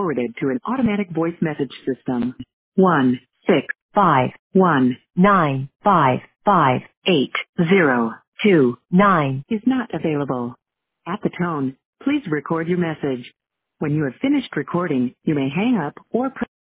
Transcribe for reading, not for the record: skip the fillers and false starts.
forwarded to an automatic voice message system. 16519555809 is not available. At the tone, please record your message. When you have finished recording, you may hang up or press